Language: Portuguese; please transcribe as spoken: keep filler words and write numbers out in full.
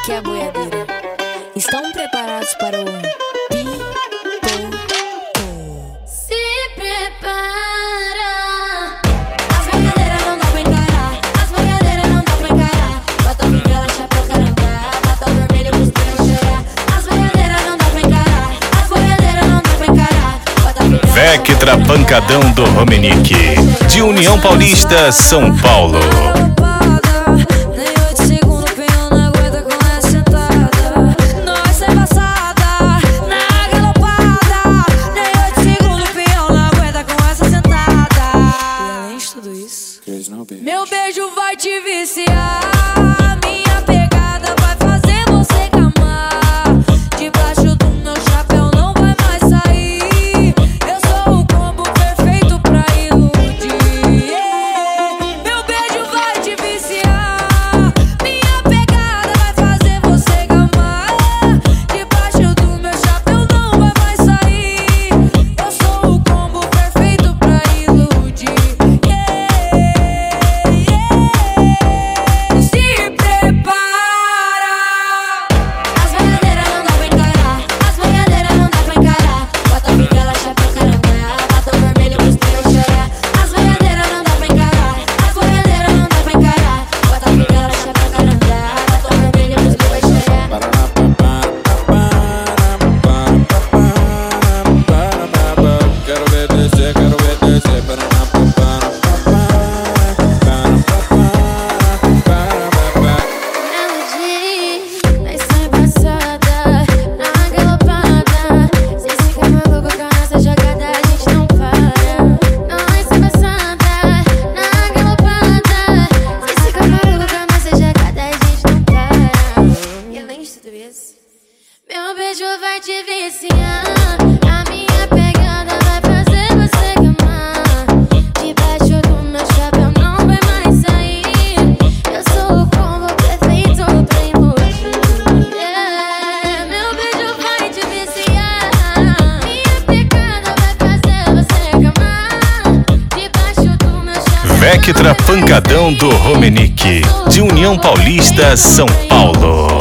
aqui é a boiadeira. Estão preparados para o Pipoco? Se prepara. As boiadeiras não dá pra encarar. As boiadeiras não dá pra encarar. Batom vivela, chapéu, carangá. Batom vermelho, costuma chorar. As boiadeiras não dá pra encarar. As boiadeiras não dá pra encarar. Batom vivela, Vectra Pancadão do Romenick, de União Paulista, São Paulo. meu beijo vai te viciar. Minha pegada vai fazer você gamar. Debaixo do meu chapéu não vai mais sair. Eu sou o combo perfeito pra iludir. Yeah. Meu beijo vai te viciar. Minha pegada vai fazer você gamar. Debaixo do meu chapéu não vai mais sair. Eu sou o combo perfeito pra iludir. Meu beijo vai te viciar. A minha pegada vai fazer você gamar. Debaixo do meu chapéu não vai mais sair. Eu sou o combo perfeito pra iludir. Yeah. Meu beijo vai te viciar. Minha pegada vai fazer você gamar. Debaixo do meu chapéu. Vectra Pancadão do Romenick, de União Paulista, São Paulo.